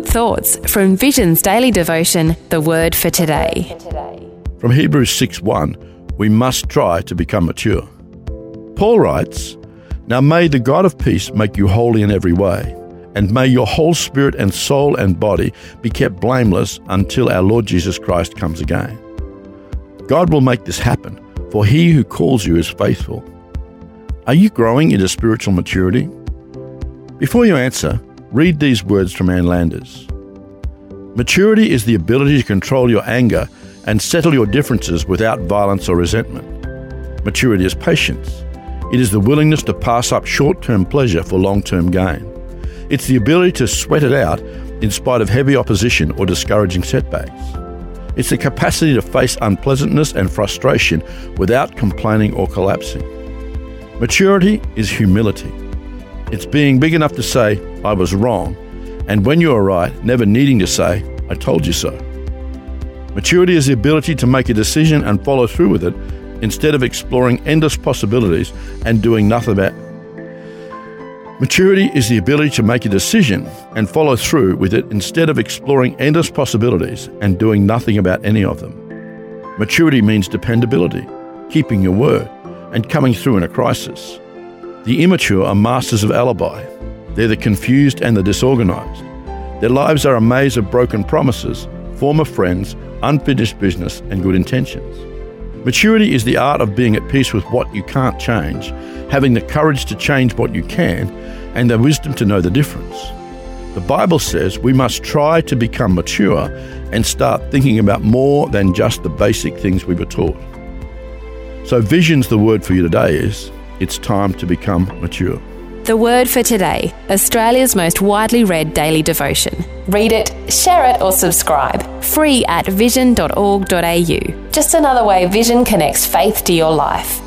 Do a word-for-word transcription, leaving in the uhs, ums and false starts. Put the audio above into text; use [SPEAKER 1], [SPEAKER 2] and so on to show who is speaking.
[SPEAKER 1] good thoughts from Vision's daily devotion, The Word for Today.
[SPEAKER 2] From Hebrews six one, we must try to become mature. Paul writes, "Now may the God of peace make you holy in every way, and may your whole spirit and soul and body be kept blameless until our Lord Jesus Christ comes again." God will make this happen, for he who calls you is faithful. Are you growing into spiritual maturity? Before you answer, read these words from Ann Landers. Maturity is the ability to control your anger and settle your differences without violence or resentment. Maturity is patience. It is the willingness to pass up short-term pleasure for long-term gain. It's the ability to sweat it out in spite of heavy opposition or discouraging setbacks. It's the capacity to face unpleasantness and frustration without complaining or collapsing. Maturity is humility. It's being big enough to say, "I was wrong," and when you are right, never needing to say, "I told you so." Maturity is the ability to make a decision and follow through with it instead of exploring endless possibilities and doing nothing about it. Maturity is the ability to make a decision and follow through with it instead of exploring endless possibilities and doing nothing about any of them. Maturity means dependability, keeping your word, and coming through in a crisis. The immature are masters of alibi. They're the confused and the disorganized. Their lives are a maze of broken promises, former friends, unfinished business, and good intentions. Maturity is the art of being at peace with what you can't change, having the courage to change what you can, and the wisdom to know the difference. The Bible says we must try to become mature and start thinking about more than just the basic things we were taught. So Vision's the word for you today is, it's time to become mature.
[SPEAKER 1] The Word for Today, Australia's most widely read daily devotion. Read it, share it or subscribe. Free at vision dot org dot a u. Just another way Vision connects faith to your life.